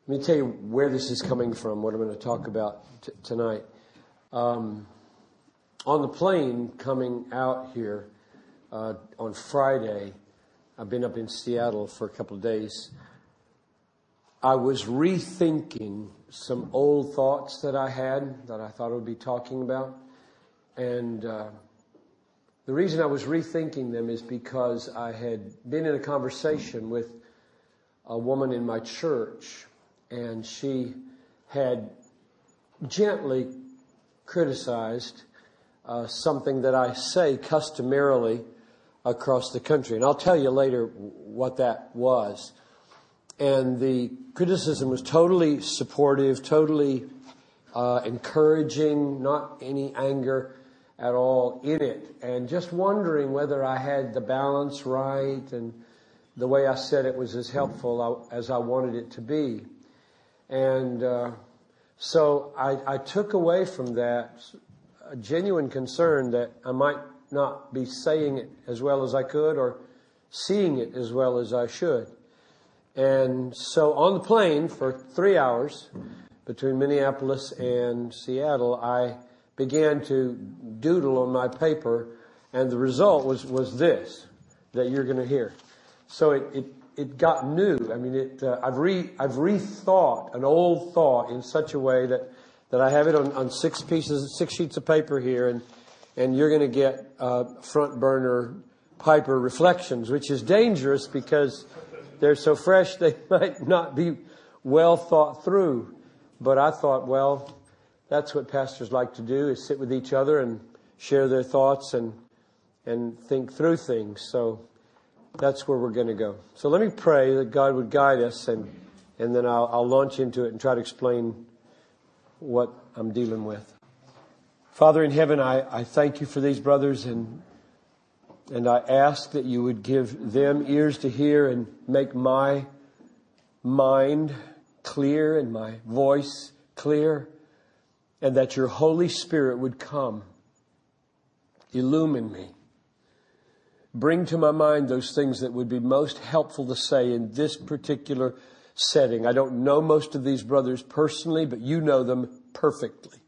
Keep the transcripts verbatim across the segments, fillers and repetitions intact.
Let me tell you where this is coming from, what I'm going to talk about t- tonight. Um, on the plane coming out here uh, on Friday, I've been up in Seattle for a couple of days. I was rethinking some old thoughts that I had that I thought I would be talking about. And uh, the reason I was rethinking them is because I had been in a conversation with a woman in my church, and she had gently criticized uh, something that I say customarily across the country. And I'll tell you later what that was. And the criticism was totally supportive, totally uh, encouraging, not any anger at all in it. And just wondering whether I had the balance right and the way I said it was as helpful as I wanted it to be. And uh, so I, I took away from that a genuine concern that I might not be saying it as well as I could or seeing it as well as I should. And so on the plane for three hours between Minneapolis and Seattle, I began to doodle on my paper, and the result was, was this that you're going to hear. So it, it, it got new. I mean, it, uh, I've re, I've rethought an old thought in such a way that, that I have it on, on six pieces, six sheets of paper here, and, and you're going to get, uh, front burner Piper reflections, which is dangerous because they're so fresh they might not be well thought through. But I thought, well, that's what pastors like to do, is sit with each other and share their thoughts and, and think through things. So that's where we're going to go. So let me pray that God would guide us, and, and then I'll, I'll launch into it and try to explain what I'm dealing with. Father in heaven, I, I thank you for these brothers, and and I ask that you would give them ears to hear and make my mind clear and my voice clear, and that your Holy Spirit would come, illumine me. Bring to my mind those things that would be most helpful to say in this particular setting. I don't know most of these brothers personally, but you know them perfectly.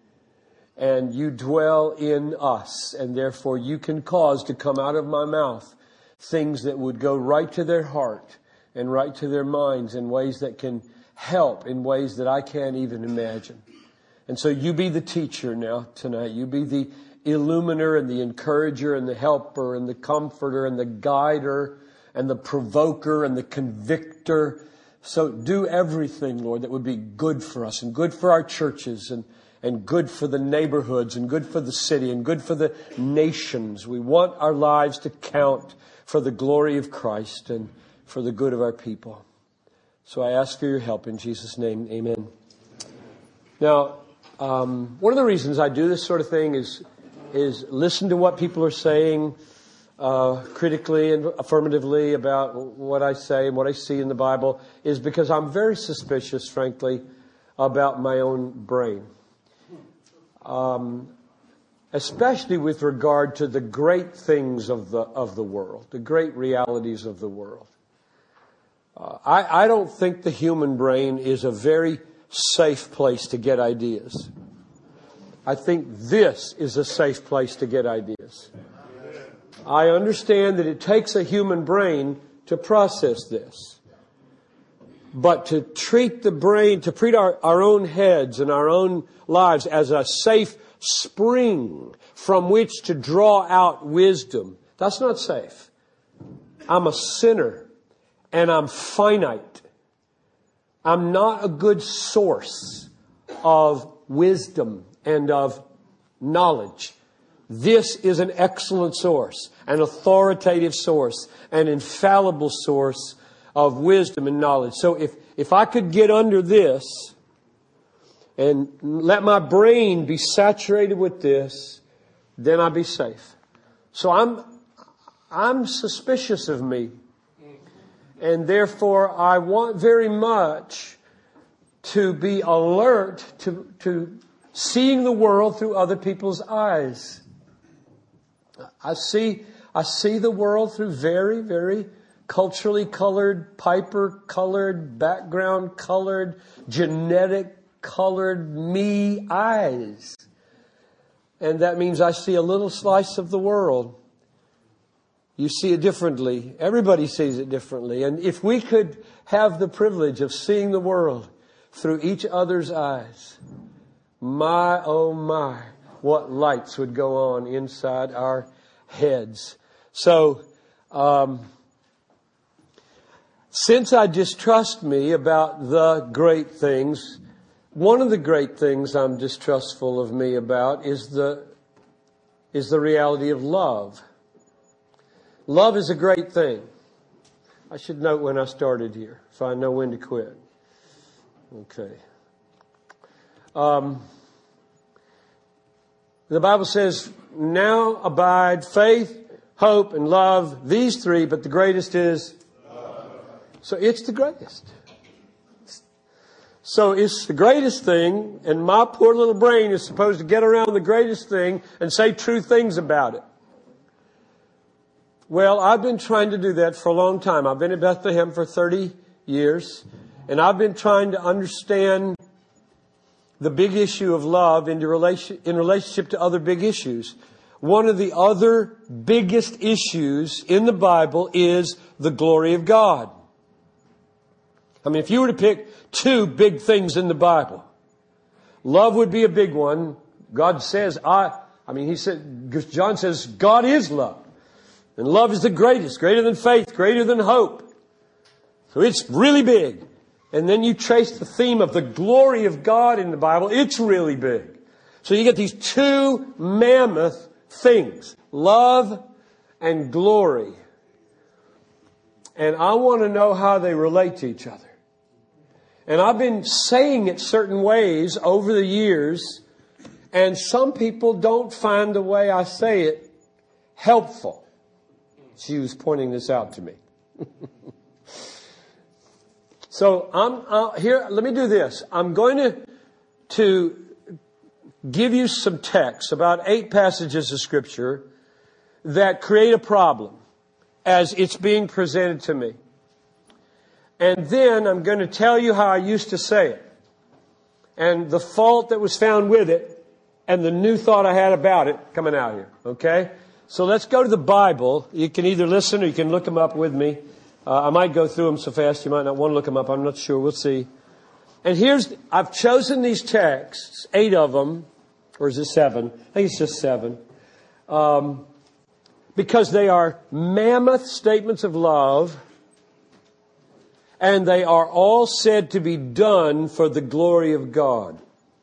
And you dwell in us, and therefore you can cause to come out of my mouth things that would go right to their heart and right to their minds in ways that can help in ways that I can't even imagine. And so you be the teacher now tonight. You be the illuminer and the encourager and the helper and the comforter and the guider and the provoker and the convictor. So do everything, Lord, that would be good for us and good for our churches and, and good for the neighborhoods and good for the city and good for the nations. We want our lives to count for the glory of Christ and for the good of our people. So I ask for your help in Jesus' name. Amen. Now, um, one of the reasons I do this sort of thing is is listen to what people are saying uh, critically and affirmatively about what I say and what I see in the Bible, is because I'm very suspicious, frankly, about my own brain. Um, especially with regard to the great things of the of the world, the great realities of the world. Uh, I, I don't think the human brain is a very safe place to get ideas. I think this is a safe place to get ideas. I understand that it takes a human brain to process this. But to treat the brain, to treat our, our own heads and our own lives as a safe spring from which to draw out wisdom, that's not safe. I'm a sinner and I'm finite. I'm not a good source of wisdom and of knowledge. This is an excellent source, an authoritative source, an infallible source of wisdom and knowledge. So if, if I could get under this and let my brain be saturated with this, then I'd be safe. So I'm, I'm suspicious of me. And therefore I want very much to be alert to, to seeing the world through other people's eyes. I see, I see the world through very, very culturally colored, Piper colored, background colored, genetic colored me eyes. And that means I see a little slice of the world. You see it differently. Everybody sees it differently. And if we could have the privilege of seeing the world through each other's eyes, my, oh my, what lights would go on inside our heads. So, um, since I distrust me about the great things, one of the great things I'm distrustful of me about is the, is the reality of love. Love is a great thing. I should note when I started here, so I know when to quit. Okay. Um, the Bible says, now abide faith, hope, and love, these three, but the greatest is love. So it's the greatest. So it's the greatest thing, and my poor little brain is supposed to get around the greatest thing and say true things about it. Well, I've been trying to do that for a long time. I've been at Bethlehem for thirty years, and I've been trying to understand the big issue of love in relation, in relationship to other big issues. One of the other biggest issues in the Bible is the glory of God. I mean, if you were to pick two big things in the Bible, love would be a big one. God says, I, I mean, he said, John says, God is love. And love is the greatest, greater than faith, greater than hope. So it's really big. And then you trace the theme of the glory of God in the Bible. It's really big. So you get these two mammoth things, love and glory. And I want to know how they relate to each other. And I've been saying it certain ways over the years, and some people don't find the way I say it helpful. She was pointing this out to me. So I'm uh, here. Let me do this. I'm going to to give you some texts, about eight passages of Scripture that create a problem as it's being presented to me. And then I'm going to tell you how I used to say it, and the fault that was found with it, and the new thought I had about it coming out here. Okay? So let's go to the Bible. You can either listen or you can look them up with me. Uh, I might go through them so fast you might not want to look them up. I'm not sure. We'll see. And here's, I've chosen these texts, eight of them, or is it seven? I think it's just seven. Um, because they are mammoth statements of love, and they are all said to be done for the glory of God.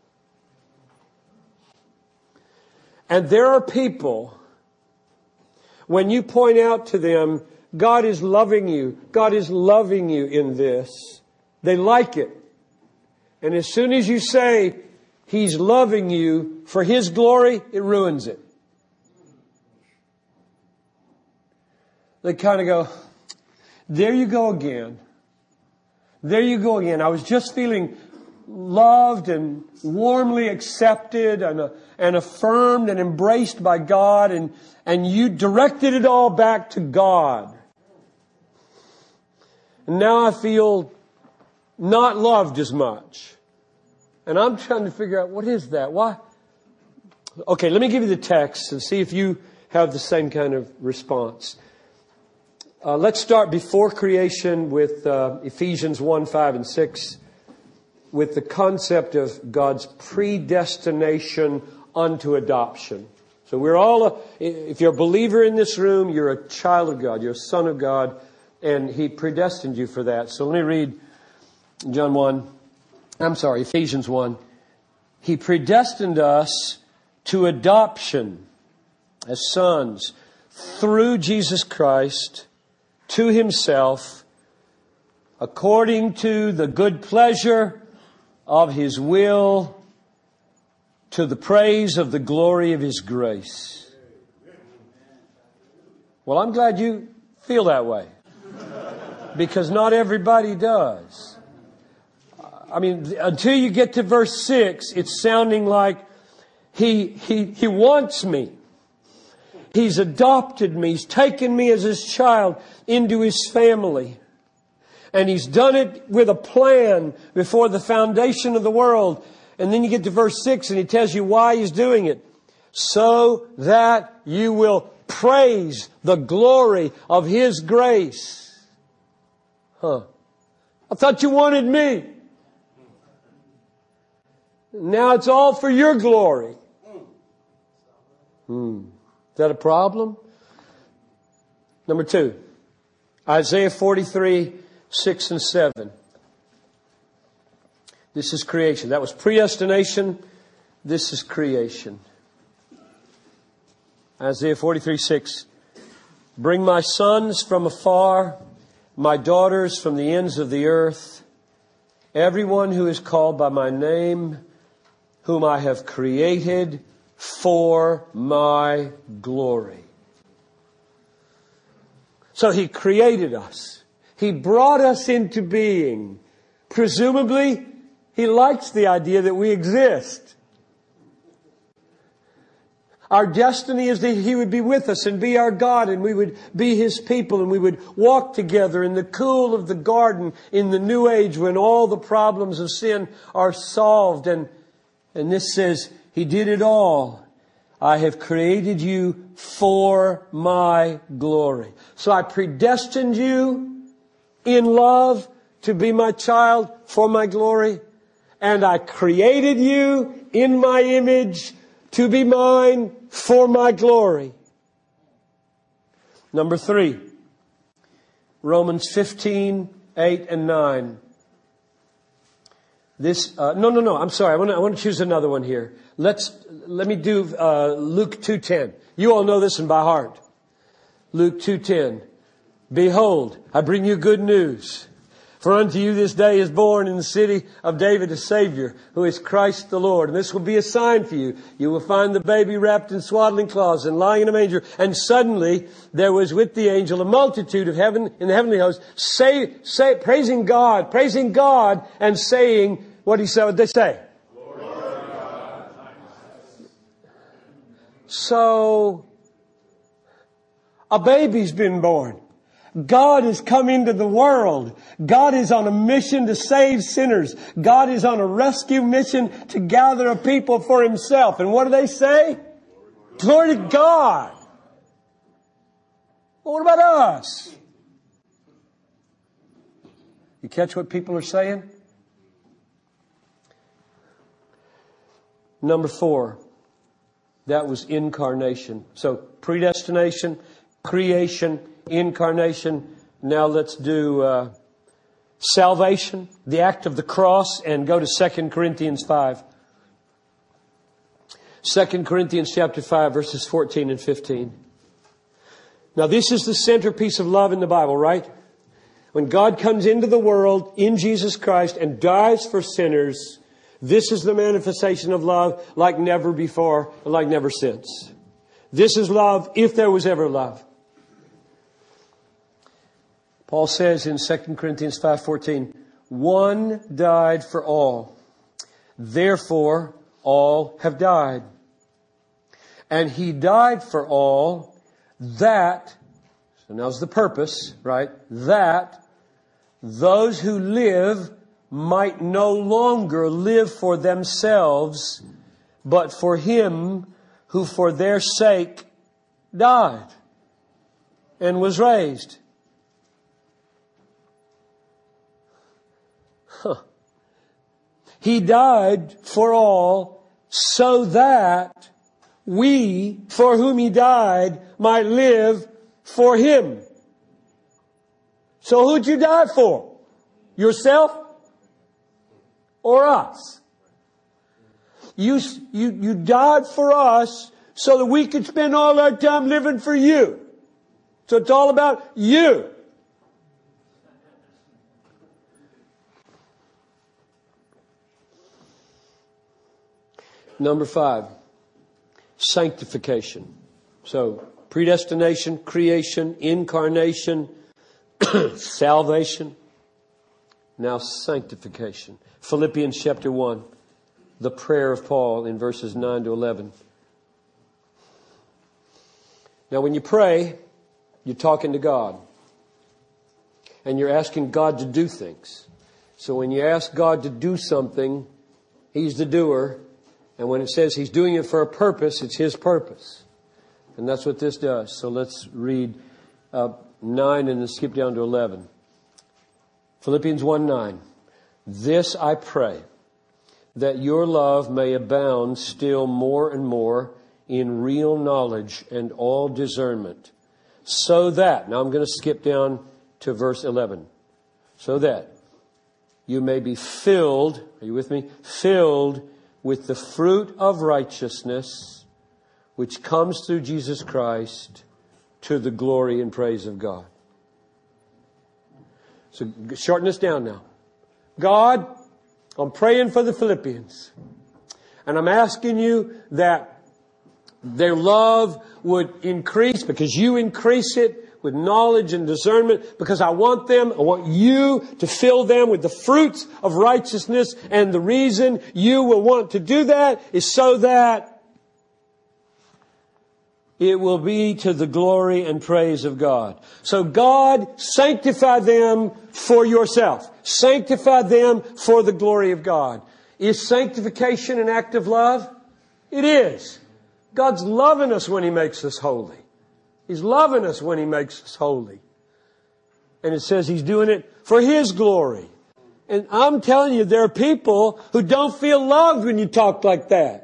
And there are people, when you point out to them, God is loving you, God is loving you in this, they like it. And as soon as you say, He's loving you for His glory, it ruins it. They kind of go, there you go again. There you go again. I was just feeling loved and warmly accepted and, uh, and affirmed and embraced by God, and, and you directed it all back to God. And now I feel not loved as much. And I'm trying to figure out, what is that? Why? Okay, let me give you the text and see if you have the same kind of response. Uh, let's start before creation with uh, Ephesians one, five, and six, with the concept of God's predestination unto adoption. So we're all, a, if you're a believer in this room, you're a child of God, you're a son of God, and He predestined you for that. So let me read John one, I'm sorry, Ephesians one. He predestined us to adoption as sons through Jesus Christ to Himself, according to the good pleasure of His will, to the praise of the glory of His grace. Well, I'm glad you feel that way, because not everybody does. I mean, until you get to verse six, it's sounding like He, He, He wants me. He's adopted me. He's taken me as His child into His family. And He's done it with a plan before the foundation of the world. And then you get to verse six and He tells you why He's doing it. So that you will praise the glory of His grace. Huh. I thought you wanted me. Now it's all for your glory. Hmm. Is that a problem? Number two, Isaiah forty-three, six and seven. This is creation. That was predestination. This is creation. Isaiah forty-three, six. Bring my sons from afar, my daughters from the ends of the earth, everyone who is called by my name, whom I have created for my glory. So He created us. He brought us into being. Presumably, He likes the idea that we exist. Our destiny is that He would be with us and be our God, and we would be His people, and we would walk together in the cool of the garden in the new age when all the problems of sin are solved. And, and this says, He did it all. I have created you for my glory. So I predestined you in love to be my child for my glory. And I created you in my image to be mine for my glory. Number three, Romans fifteen, eight and nine. This, uh, no, no, no, I'm sorry. I want to, I want to choose another one here. Let's, let me do, uh, Luke two ten. You all know this one by heart. Luke two ten. Behold, I bring you good news. For unto you this day is born in the city of David a Savior, who is Christ the Lord. And this will be a sign for you. You will find the baby wrapped in swaddling cloths and lying in a manger. And suddenly there was with the angel a multitude of heaven in the heavenly host, say, say, praising God, praising God, and saying, what did he say? What did they say? Glory to God. So, a baby's been born. God has come into the world. God is on a mission to save sinners. God is on a rescue mission to gather a people for Himself. And what do they say? Glory to God. Well, what about us? You catch what people are saying? Number four, that was incarnation. So predestination, creation, incarnation. Now let's do uh, salvation, the act of the cross, and go to Second Corinthians five. Second Corinthians chapter five, verses fourteen and fifteen. Now this is the centerpiece of love in the Bible, right? When God comes into the world in Jesus Christ and dies for sinners, this is the manifestation of love like never before, like never since. This is love if there was ever love. Paul says in Second Corinthians five fourteen, one died for all. Therefore, all have died. And He died for all that, so now's the purpose, right? That those who live might no longer live for themselves, but for Him who for their sake died and was raised. Huh. He died for all so that we, for whom He died, might live for Him. So who'd you die for? Yourself or us? You, you, you died for us so that we could spend all our time living for you. So it's all about you. Number five, sanctification. So predestination, creation, incarnation, salvation. Now sanctification. Philippians chapter one, the prayer of Paul in verses nine to eleven. Now, when you pray, you're talking to God. And you're asking God to do things. So when you ask God to do something, He's the doer. And when it says He's doing it for a purpose, it's His purpose. And that's what this does. So let's read uh, nine and then skip down to eleven. Philippians one nine. This I pray, that your love may abound still more and more in real knowledge and all discernment. So that, now I'm going to skip down to verse eleven. So that you may be filled, are you with me? Filled with the fruit of righteousness, which comes through Jesus Christ to the glory and praise of God. So shorten this down now. God, I'm praying for the Philippians. And I'm asking you that their love would increase because you increase it with knowledge and discernment, because I want them, I want you to fill them with the fruits of righteousness. And the reason you will want to do that is so that it will be to the glory and praise of God. So God, sanctify them for yourself. Sanctify them for the glory of God. Is sanctification an act of love? It is. God's loving us when He makes us holy. He's loving us when He makes us holy. And it says He's doing it for His glory. And I'm telling you, there are people who don't feel loved when you talk like that.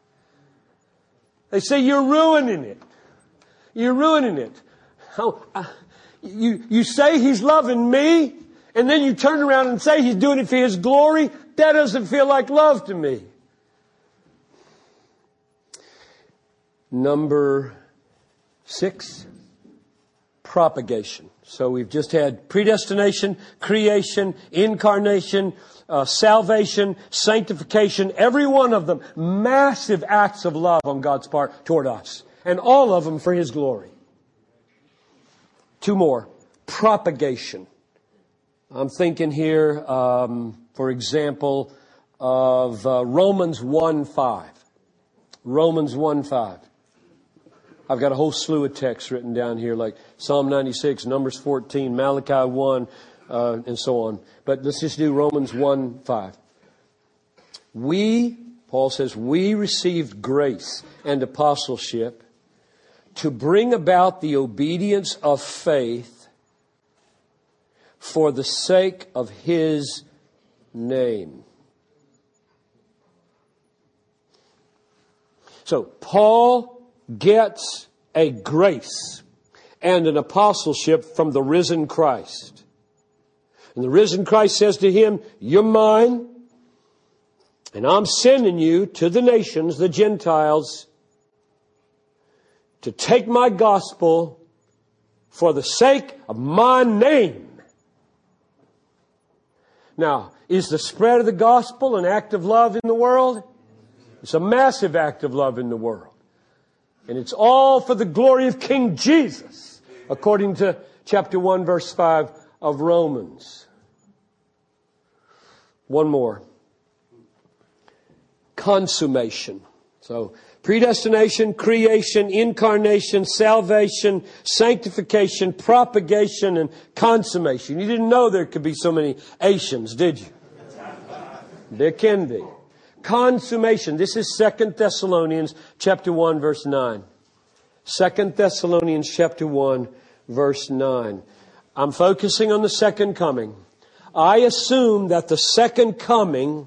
They say you're ruining it. You're ruining it. How, uh, you, you say He's loving me, and then you turn around and say He's doing it for His glory. That doesn't feel like love to me. Number six, propagation. So we've just had predestination, creation, incarnation, uh, salvation, sanctification. Every one of them, massive acts of love on God's part toward us. And all of them for His glory. Two more. Propagation. I'm thinking here, um, for example, of uh, Romans one five. Romans one five. I've got a whole slew of texts written down here, like Psalm ninety-six, Numbers fourteen, Malachi one, uh, and so on. But let's just do Romans one five. We, Paul says, we received grace and apostleship to bring about the obedience of faith for the sake of His name. So Paul gets a grace and an apostleship from the risen Christ. And the risen Christ says to him, you're mine, and I'm sending you to the nations, the Gentiles, to take my gospel for the sake of my name. Now, is the spread of the gospel an act of love in the world? It's a massive act of love in the world. And it's all for the glory of King Jesus, according to chapter one, verse five of Romans. One more. Consummation. So, predestination, creation, incarnation, salvation, sanctification, propagation, and consummation. You didn't know there could be so many Asians, did you? There can be. Consummation. This is Second Thessalonians chapter one, verse nine. Second Thessalonians chapter one, verse nine. I'm focusing on the second coming. I assume that the second coming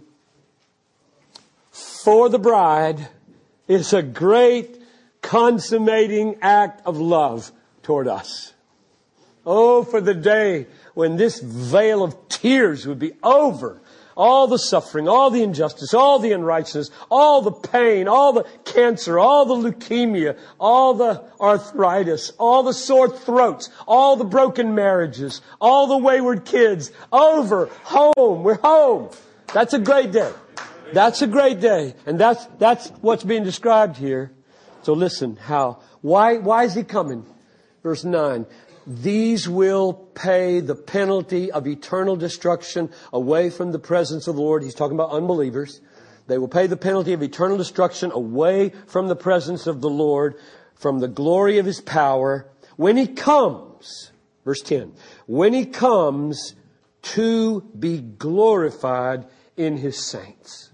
for the bride is a great consummating act of love toward us. Oh, for the day when this veil of tears would be over. All the suffering, all the injustice, all the unrighteousness, all the pain, all the cancer, all the leukemia, all the arthritis, all the sore throats, all the broken marriages, all the wayward kids. Over. Home. We're home. That's a great day. That's a great day. And that's, that's what's being described here. So listen, how? Why, why is He coming? Verse nine. These will pay the penalty of eternal destruction away from the presence of the Lord. He's talking about unbelievers. They will pay the penalty of eternal destruction away from the presence of the Lord from the glory of His power when He comes, verse ten, when He comes to be glorified in His saints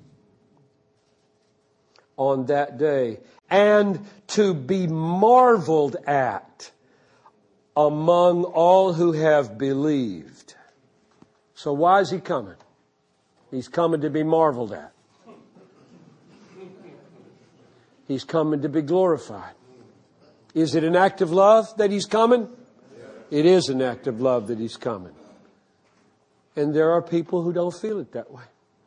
on that day, and to be marveled at among all who have believed. So why is He coming? He's coming to be marveled at. He's coming to be glorified. Is it an act of love that He's coming? It is an act of love that He's coming. And there are people who don't feel it that way.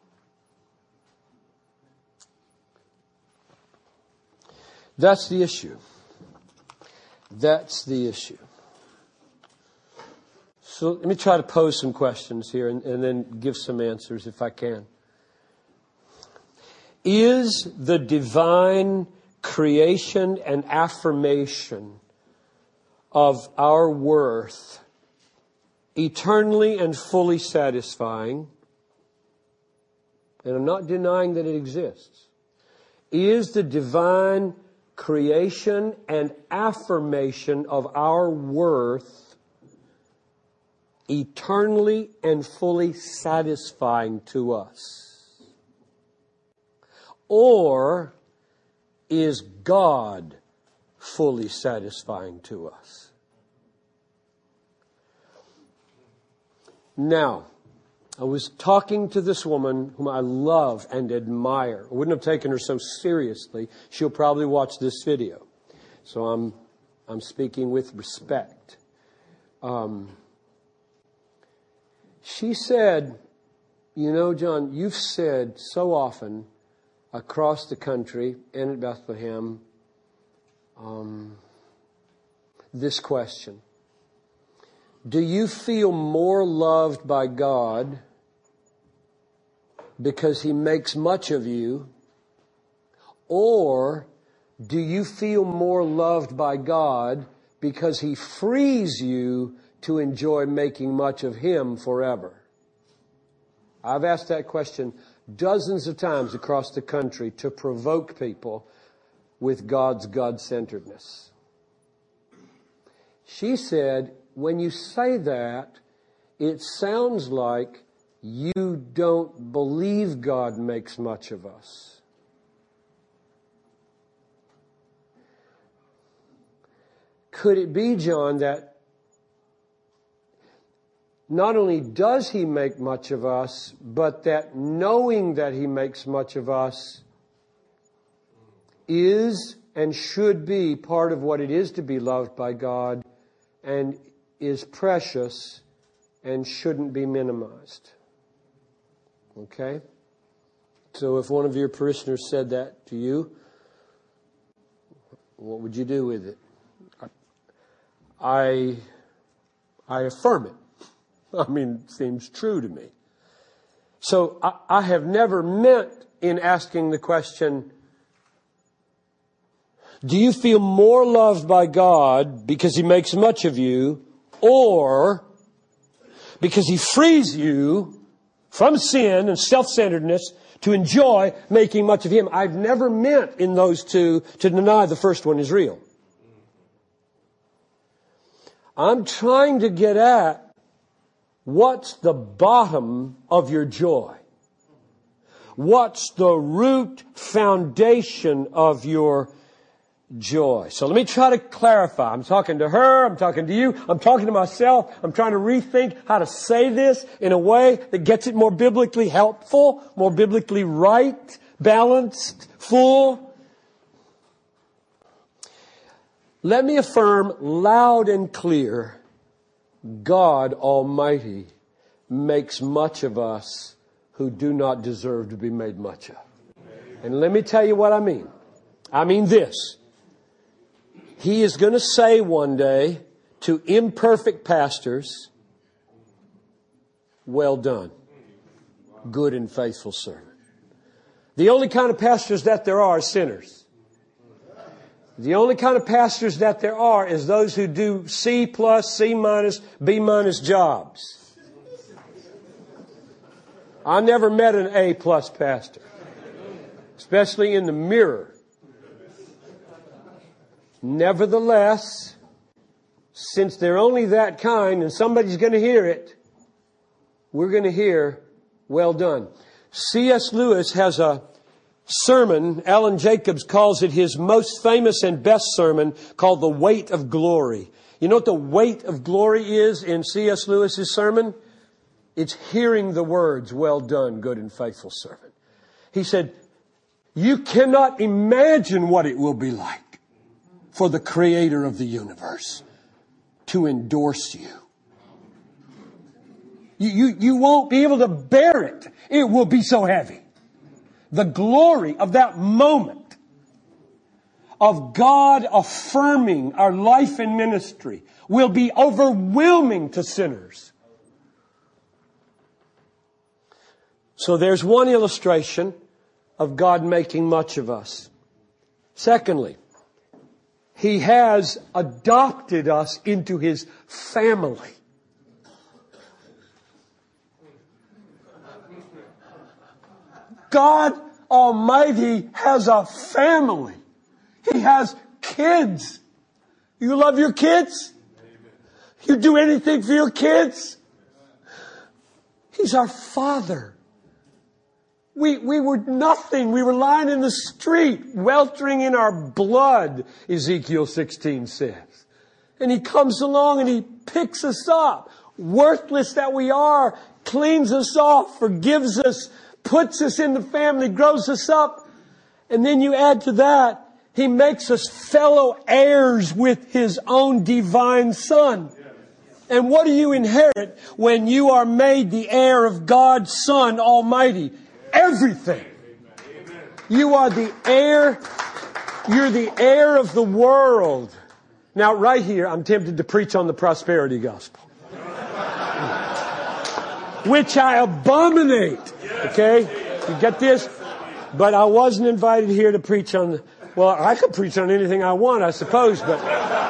That's the issue. That's the issue. So let me try to pose some questions here and, and then give some answers if I can. Is the divine creation and affirmation of our worth eternally and fully satisfying? And I'm not denying that it exists. Is the divine creation and affirmation of our worth eternally and fully satisfying to us? Or is God fully satisfying to us? Now, I was talking to this woman whom I love and admire. I wouldn't have taken her so seriously. She'll probably watch this video. So I'm, I'm speaking with respect. Um, she said, you know, John, you've said so often across the country and at Bethlehem, um, this question. Do you feel more loved by God because He makes much of you? Or do you feel more loved by God because He frees you to enjoy making much of Him forever? I've asked that question dozens of times across the country to provoke people with God's God-centeredness. She said, when you say that, it sounds like you don't believe God makes much of us. Could it be, John, that not only does He make much of us, but that knowing that He makes much of us is and should be part of what it is to be loved by God and is precious and shouldn't be minimized? Okay? So if one of your parishioners said that to you, what would you do with it? I, I affirm it. I mean, it seems true to me. So I, I have never meant in asking the question, do you feel more loved by God because He makes much of you, or because He frees you from sin and self-centeredness to enjoy making much of Him? I've never meant in those two to deny the first one is real. I'm trying to get at what's the bottom of your joy? What's the root foundation of your joy? So let me try to clarify. I'm talking to her. I'm talking to you. I'm talking to myself. I'm trying to rethink how to say this in a way that gets it more biblically helpful, more biblically right, balanced, full. Let me affirm loud and clear, God Almighty makes much of us who do not deserve to be made much of. And let me tell you what I mean. I mean this. He is going to say one day to imperfect pastors, well done, good and faithful servant. The only kind of pastors that there are is sinners. The only kind of pastors that there are is those who do C plus, C minus, B minus jobs. I never met an A plus pastor, especially in the mirror. Nevertheless, since they're only that kind and somebody's going to hear it, we're going to hear, well done. C S Lewis has a sermon, Alan Jacobs calls it his most famous and best sermon, called The Weight of Glory. You know what the weight of glory is in C S Lewis's sermon? It's hearing the words, well done, good and faithful servant. He said, you cannot imagine what it will be like for the Creator of the universe to endorse you. You, you, you won't be able to bear it. It will be so heavy. The glory of that moment of God affirming our life and ministry will be overwhelming to sinners. So there's one illustration of God making much of us. Secondly, He has adopted us into His family. God Almighty has a family. He has kids. You love your kids? You do anything for your kids? He's our Father. We, we were nothing. We were lying in the street, weltering in our blood, Ezekiel sixteen says. And He comes along and He picks us up, worthless that we are, cleans us off, forgives us, puts us in the family, grows us up. And then you add to that, He makes us fellow heirs with His own divine Son. And what do you inherit when you are made the heir of God's Son Almighty? Everything. You are the heir. You're the heir of the world. Now, right here, I'm tempted to preach on the prosperity gospel, which I abominate. Okay? You get this? But I wasn't invited here to preach on the... Well, I could preach on anything I want, I suppose, but...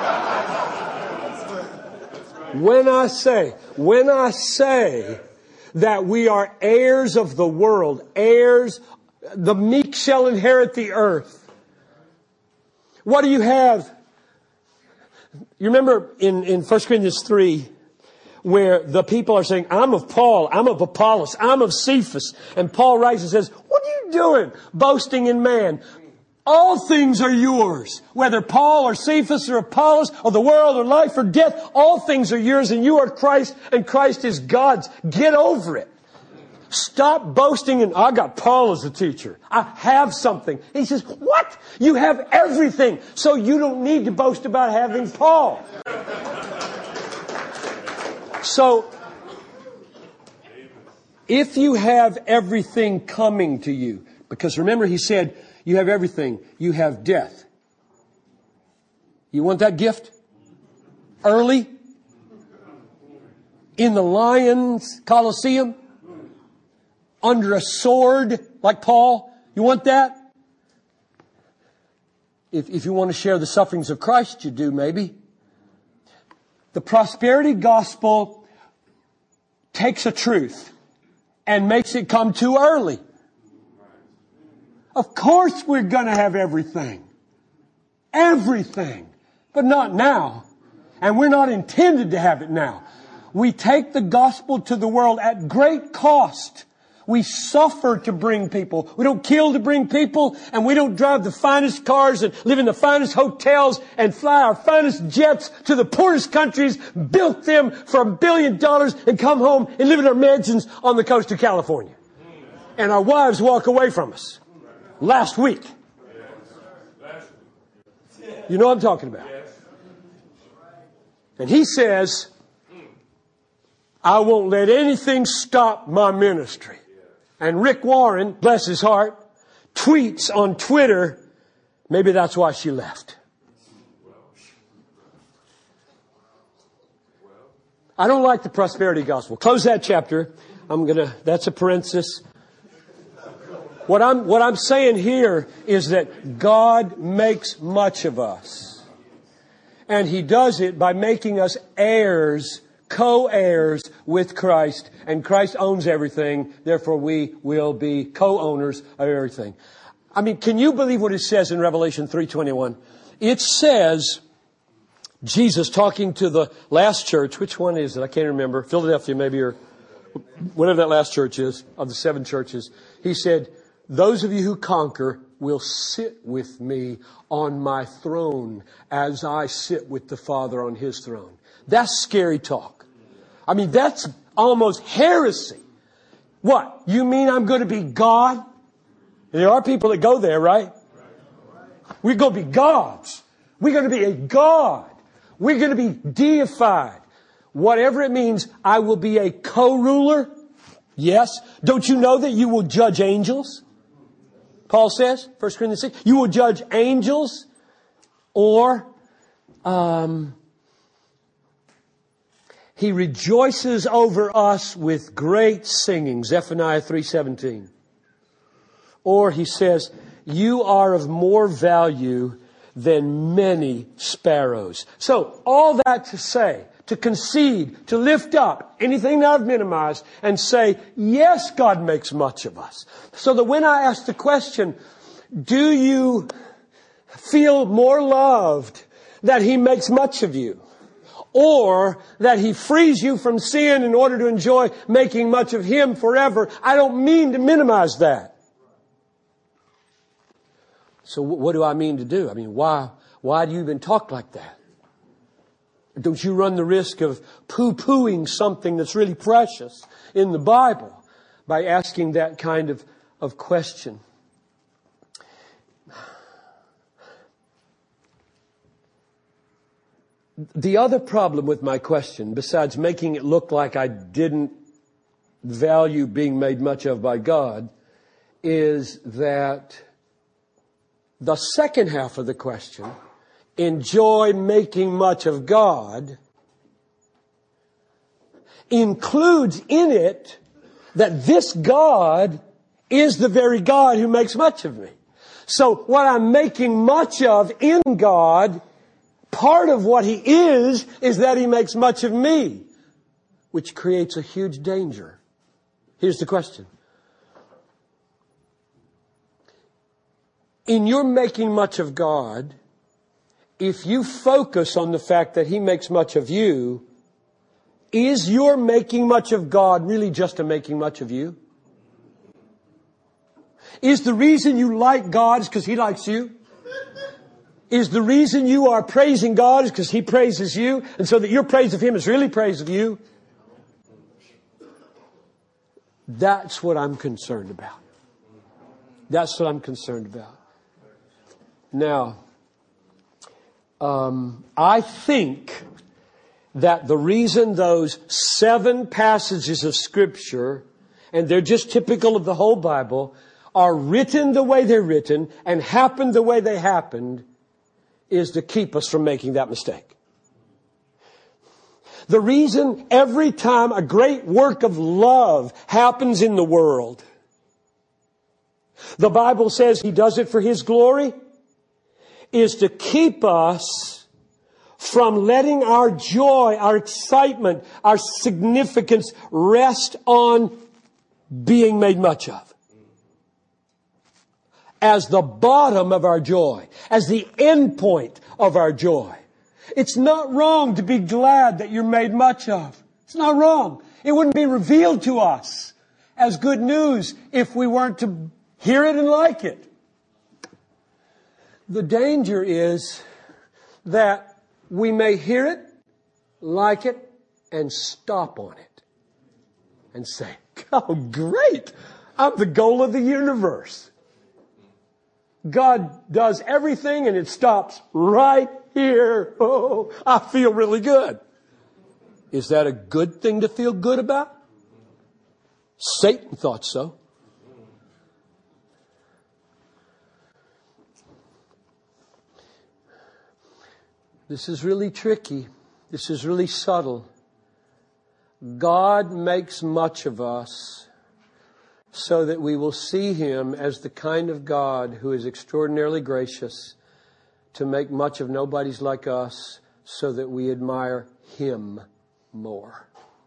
When I say, when I say that we are heirs of the world, heirs, the meek shall inherit the earth. What do you have? You remember in, in First Corinthians three, where the people are saying, I'm of Paul, I'm of Apollos, I'm of Cephas. And Paul writes and says, what are you doing? Boasting in man. All things are yours. Whether Paul or Cephas or Apollos or the world or life or death, all things are yours and you are Christ and Christ is God's. Get over it. Stop boasting and I got Paul as a teacher. I have something. He says, what? You have everything. So you don't need to boast about having Paul. So, if you have everything coming to you, because remember He said, you have everything, you have death. You want that gift? Early? In the Lions Coliseum? Under a sword like Paul? You want that? If, if you want to share the sufferings of Christ, you do maybe. The prosperity gospel takes a truth and makes it come too early. Of course we're going to have everything. Everything. But not now. And we're not intended to have it now. We take the gospel to the world at great cost. We suffer to bring people. We don't kill to bring people, and we don't drive the finest cars and live in the finest hotels and fly our finest jets to the poorest countries, built them for a billion dollars, and come home and live in our mansions on the coast of California. And our wives walk away from us. Last week. You know what I'm talking about. And He says, I won't let anything stop my ministry. And Rick Warren, bless his heart, tweets on Twitter, maybe that's why she left. I don't like the prosperity gospel. Close that chapter. I'm gonna, that's a parenthesis. What I'm, what I'm saying here is that God makes much of us. And He does it by making us heirs, co-heirs with Christ. And Christ owns everything. Therefore, we will be co-owners of everything. I mean, can you believe what it says in Revelation three twenty-one? It says, Jesus talking to the last church, which one is it? I can't remember. Philadelphia maybe, or whatever that last church is, of the seven churches. He said, those of you who conquer will sit with me on my throne as I sit with the Father on His throne. That's scary talk. I mean, that's almost heresy. What? You mean I'm going to be God? There are people that go there, right? We're going to be gods. We're going to be a God. We're going to be deified. Whatever it means, I will be a co-ruler. Yes. Don't you know that you will judge angels? Paul says, First Corinthians six, you will judge angels, or um, He rejoices over us with great singing, Zephaniah three seventeen. Or He says, you are of more value than many sparrows. So all that to say, to concede, to lift up anything that I've minimized and say, yes, God makes much of us. So that when I ask the question, do you feel more loved that He makes much of you? Or that He frees you from sin in order to enjoy making much of Him forever? I don't mean to minimize that. So what do I mean to do? I mean, why, why do you even talk like that? Don't you run the risk of poo-pooing something that's really precious in the Bible by asking that kind of, of question? The other problem with my question, besides making it look like I didn't value being made much of by God, is that the second half of the question, enjoy making much of God, includes in it that this God is the very God who makes much of me. So what I'm making much of in God, part of what He is, is that He makes much of me, which creates a huge danger. Here's the question. In your making much of God, if you focus on the fact that He makes much of you, is your making much of God really just a making much of you? Is the reason you like God is because He likes you? Is the reason you are praising God is because He praises you, and so that your praise of Him is really praise of you? That's what I'm concerned about. That's what I'm concerned about. Now, um, I think that the reason those seven passages of Scripture, and they're just typical of the whole Bible, are written the way they're written and happened the way they happened, is to keep us from making that mistake. The reason every time a great work of love happens in the world, the Bible says He does it for His glory, is to keep us from letting our joy, our excitement, our significance rest on being made much of. As the bottom of our joy, as the end point of our joy. It's not wrong to be glad that you're made much of. It's not wrong. It wouldn't be revealed to us as good news if we weren't to hear it and like it. The danger is that we may hear it, like it, and stop on it. And say, oh, great! I'm the goal of the universe. God does everything and it stops right here. Oh, I feel really good. Is that a good thing to feel good about? Satan thought so. This is really tricky. This is really subtle. God makes much of us so that we will see Him as the kind of God who is extraordinarily gracious to make much of nobodies like us so that we admire Him more.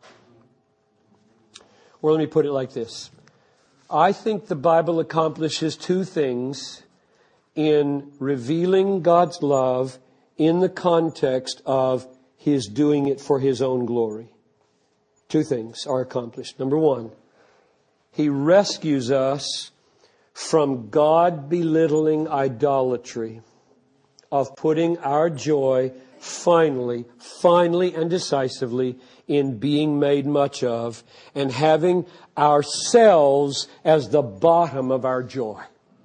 Or let me put it like this. I think the Bible accomplishes two things in revealing God's love in the context of His doing it for His own glory. Two things are accomplished. Number one, He rescues us from God belittling idolatry of putting our joy finally, finally and decisively in being made much of and having ourselves as the bottom of our joy.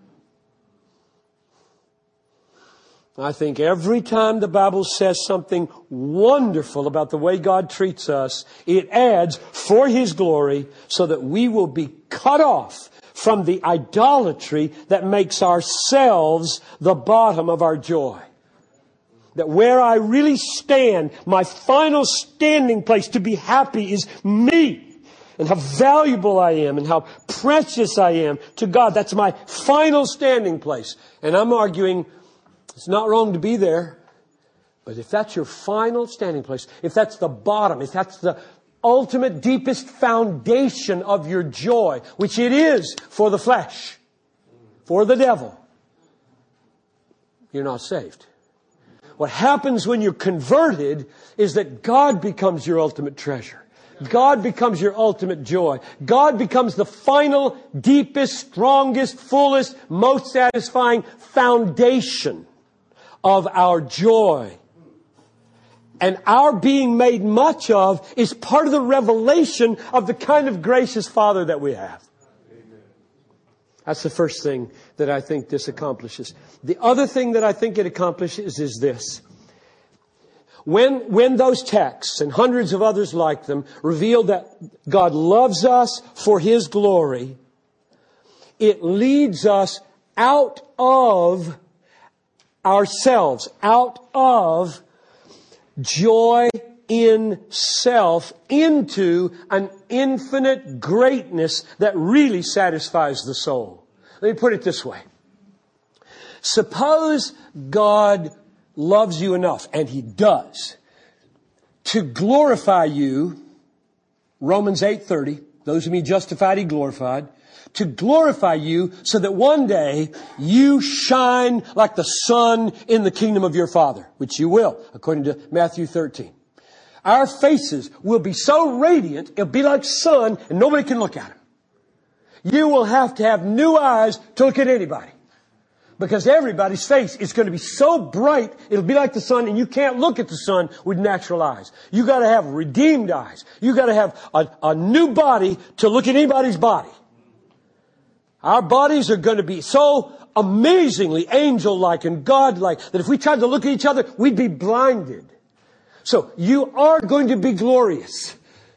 I think every time the Bible says something wonderful about the way God treats us, it adds for His glory so that we will be cut off from the idolatry that makes ourselves the bottom of our joy. That where I really stand, my final standing place to be happy is me. And how valuable I am and how precious I am to God. That's my final standing place. And I'm arguing it's not wrong to be there. But if that's your final standing place, if that's the bottom, if that's the ultimate, deepest foundation of your joy, which it is for the flesh, for the devil, you're not saved. What happens when you're converted is that God becomes your ultimate treasure. God becomes your ultimate joy. God becomes the final, deepest, strongest, fullest, most satisfying foundation of our joy. And our being made much of is part of the revelation of the kind of gracious Father that we have. That's the first thing that I think this accomplishes. The other thing that I think it accomplishes is this. When, when those texts and hundreds of others like them reveal that God loves us for His glory, it leads us out of ourselves, out of joy in self into an infinite greatness that really satisfies the soul. Let me put it this way. Suppose God loves you enough, and He does, to glorify you, Romans eight thirty, those whom He justified, He glorified, to glorify you so that one day you shine like the sun in the kingdom of your Father, which you will, according to Matthew thirteen. Our faces will be so radiant, it'll be like sun, and nobody can look at them. You will have to have new eyes to look at anybody. Because everybody's face is going to be so bright, it'll be like the sun, and you can't look at the sun with natural eyes. You got to have redeemed eyes. You got to have a, a new body to look at anybody's body. Our bodies are going to be so amazingly angel-like and God-like that if we tried to look at each other, we'd be blinded. So you are going to be glorious.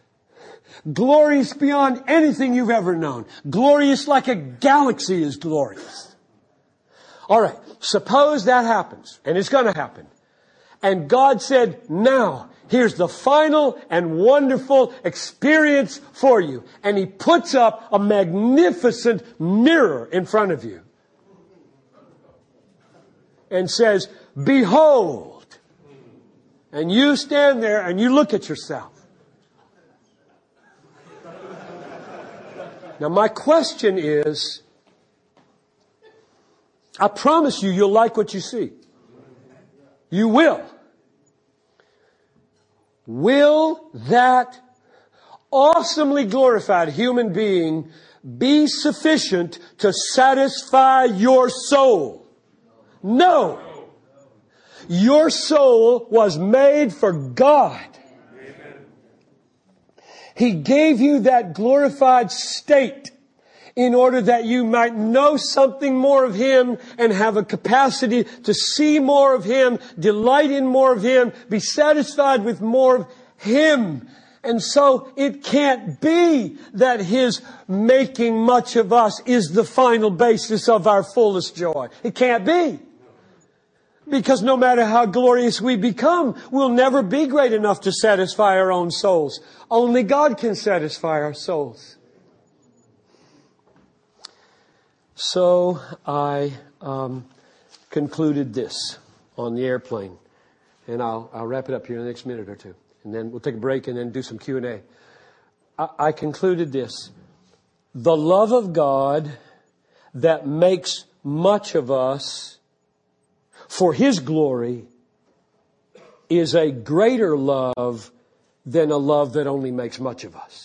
Glorious beyond anything you've ever known. Glorious like a galaxy is glorious. All right, suppose that happens, and it's going to happen. And God said, now, here's the final and wonderful experience for you. And He puts up a magnificent mirror in front of you. And says, behold. And you stand there and you look at yourself. Now my question is, I promise you, you'll like what you see. You will. Will that awesomely glorified human being be sufficient to satisfy your soul? No. Your soul was made for God. He gave you that glorified state in order that you might know something more of Him and have a capacity to see more of Him, delight in more of Him, be satisfied with more of Him. And so it can't be that His making much of us is the final basis of our fullest joy. It can't be. Because no matter how glorious we become, we'll never be great enough to satisfy our own souls. Only God can satisfy our souls. So I um, concluded this on the airplane. And I'll, I'll wrap it up here in the next minute or two. And then we'll take a break and then do some Q and A. I, I concluded this. The love of God that makes much of us for His glory is a greater love than a love that only makes much of us.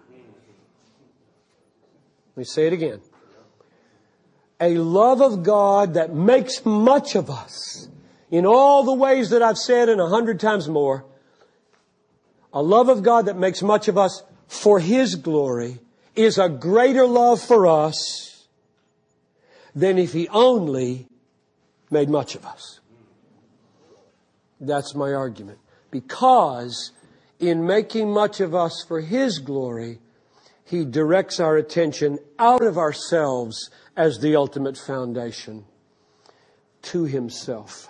Let me say it again. A love of God that makes much of us in all the ways that I've said and a hundred times more. A love of God that makes much of us for His glory is a greater love for us than if He only made much of us. That's my argument. Because in making much of us for His glory, He directs our attention out of ourselves as the ultimate foundation to Himself.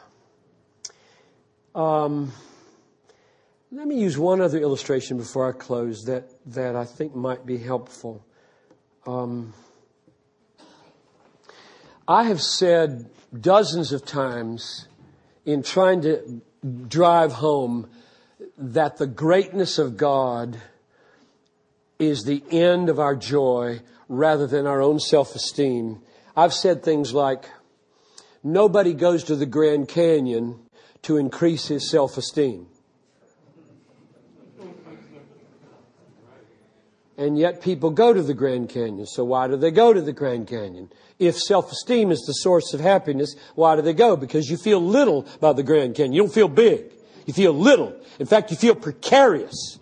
Um, let me use one other illustration before I close that, that I think might be helpful. Um, I have said dozens of times in trying to drive home that the greatness of God is the end of our joy rather than our own self-esteem. I've said things like, nobody goes to the Grand Canyon to increase his self-esteem. And yet people go to the Grand Canyon. So why do they go to the Grand Canyon? If self-esteem is the source of happiness, why do they go? Because you feel little about the Grand Canyon. You don't feel big. You feel little. In fact, you feel precarious.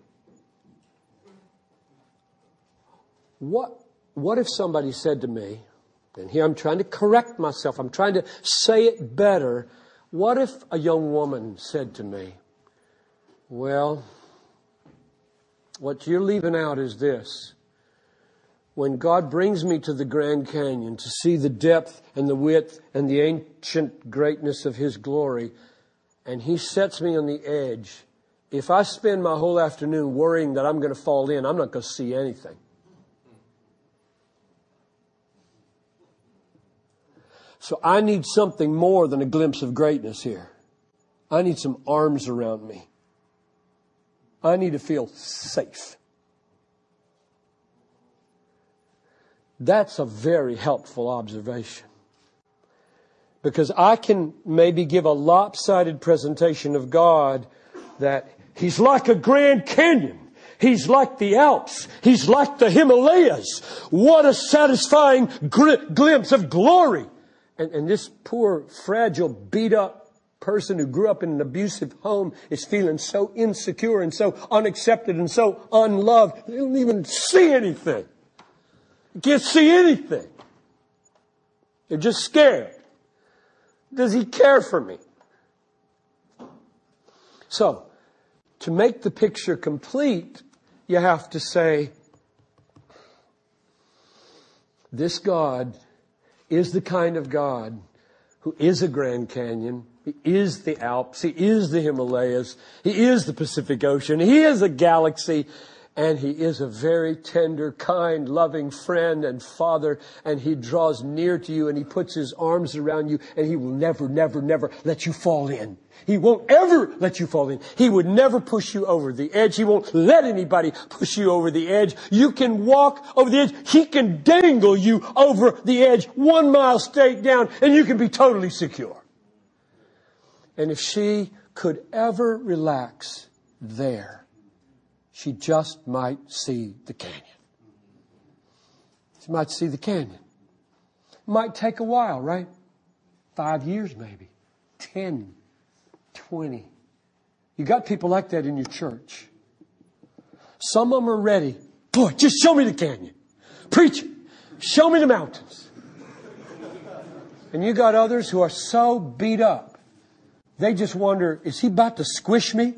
What, what if somebody said to me, and here I'm trying to correct myself, I'm trying to say it better. What if a young woman said to me, well, what you're leaving out is this. When God brings me to the Grand Canyon to see the depth and the width and the ancient greatness of His glory, and He sets me on the edge, if I spend my whole afternoon worrying that I'm going to fall in, I'm not going to see anything. So I need something more than a glimpse of greatness here. I need some arms around me. I need to feel safe. That's a very helpful observation. Because I can maybe give a lopsided presentation of God that He's like a Grand Canyon. He's like the Alps. He's like the Himalayas. What a satisfying gl- glimpse of glory. And, and this poor, fragile, beat-up person who grew up in an abusive home is feeling so insecure and so unaccepted and so unloved. They don't even see anything. They can't see anything. They're just scared. Does He care for me? So, to make the picture complete, you have to say, this God is the kind of God who is a Grand Canyon. He is the Alps. He is the Himalayas. He is the Pacific Ocean. He is a galaxy. And He is a very tender, kind, loving friend and Father. And He draws near to you and He puts His arms around you. And He will never, never, never let you fall in. He won't ever let you fall in. He would never push you over the edge. He won't let anybody push you over the edge. You can walk over the edge. He can dangle you over the edge one mile straight down and you can be totally secure. And if she could ever relax there, she just might see the canyon. She might see the canyon. It might take a while, right? Five years maybe. Ten. Twenty. You got people like that in your church. Some of them are ready. Boy, just show me the canyon. Preach it. Show me the mountains. And you got others who are so beat up. They just wonder, is He about to squish me?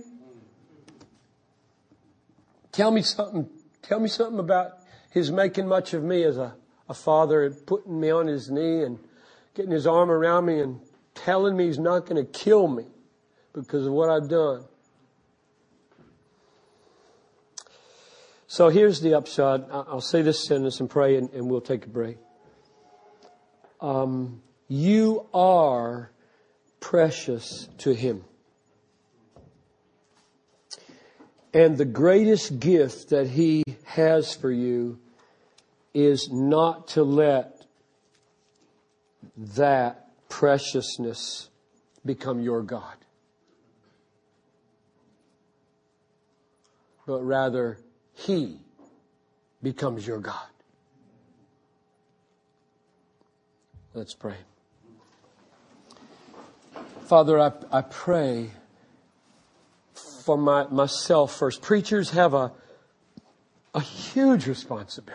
Tell me something. Tell me something about His making much of me as a, a father and putting me on His knee and getting His arm around me and telling me He's not going to kill me because of what I've done. So here's the upshot. I'll say this sentence and pray and, and we'll take a break. Um, you are precious to Him. And the greatest gift that He has for you is not to let that preciousness become your God, but rather He becomes your God. Let's pray. Father, I, I pray for my, myself first. Preachers have a, a huge responsibility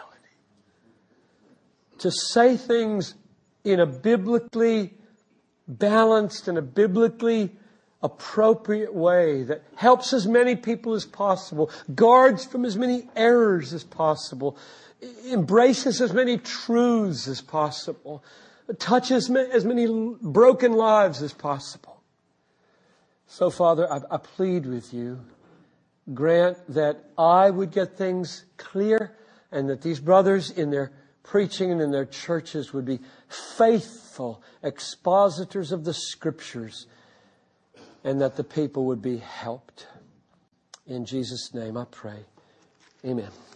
to say things in a biblically balanced and a biblically appropriate way that helps as many people as possible, guards from as many errors as possible, embraces as many truths as possible, touches as many broken lives as possible. So, Father, I, I plead with you, grant that I would get things clear and that these brothers in their preaching and in their churches would be faithful expositors of the Scriptures, and that the people would be helped. In Jesus' name I pray. Amen.